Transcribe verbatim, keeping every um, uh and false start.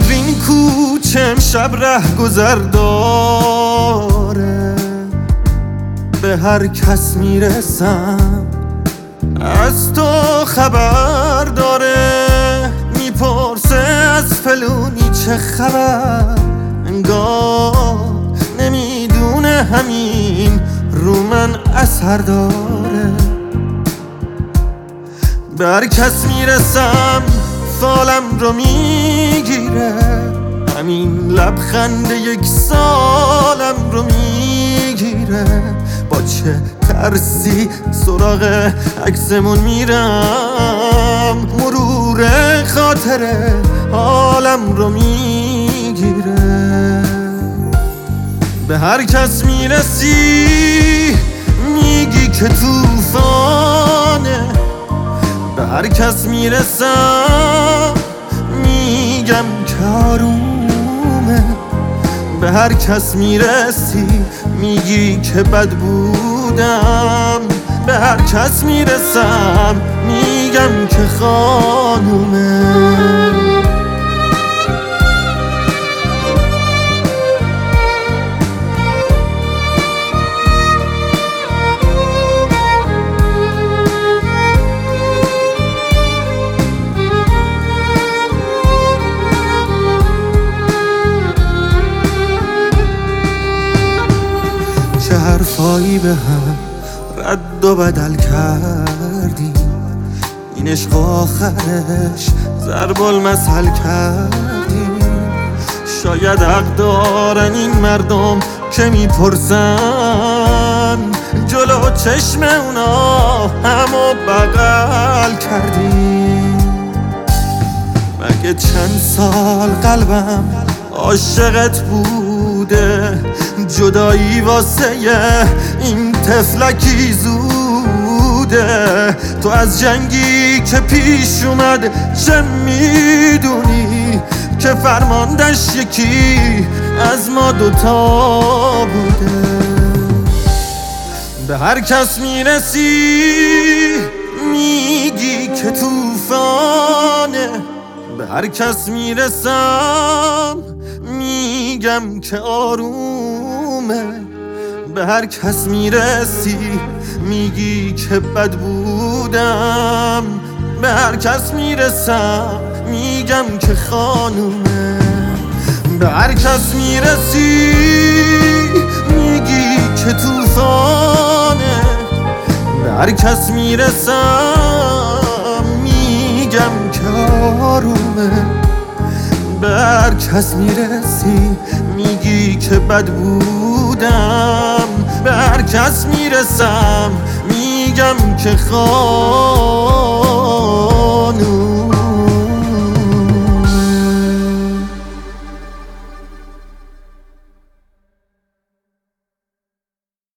چقدر این کوچه امشب ره گذر داره، به هر کس میرسم از تو خبر داره. میپرسه از فلونی چه خبر، انگار نمیدونه همین رو من اثر داره. به هر کس میرسم فالم رو میگیره، همین لبخند یک سالم رو میگیره. با چه ترسی سراغ عکسمون میرم، مرور خاطره حالم رو میگیره. به هر کس میرسی میگی که توفانه، به هر کس میرسم میگم که آرومه. به هر کس میرسی میگی که بد بودم، به هر کس میرسم میگم که خانومه. چه حرفایی به هم رد و بدل کردیم، این عشق آخرش ضرب المثل کردیم. شاید حق دارن این مردم که میپرسن، جلو چشم اونا همو بغل کردیم. مگه چند سال قلبم عاشقت بوده، جدایی واسه این طفلکی زوده. تو از جنگی که پیش اومد چه میدونی، که فرماندش یکی از ما دوتا بوده. به هر کس میرسی میگی که توفانه، به هر کس میرسم میگم که آرومه. به هر کس میرسی میگی که بد بودم، به هر کس میرسم میگم که خانومه. به هر کس میرسی میگی که توفانه، به هر کس میرسم میگم که آرومه. به هر کس میرسی میگی که بد بودم، به هر کس میرسم میگم که خواه